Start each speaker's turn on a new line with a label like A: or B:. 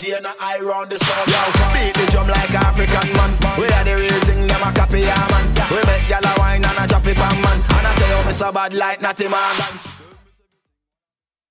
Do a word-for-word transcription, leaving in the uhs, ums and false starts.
A: J and I round the sun. Yo, beat the drum like African man. We are the real thing, them a copy, yeah, man. We make y'all a wine and a drop it on man. And I say, oh, me so bad like Natty man.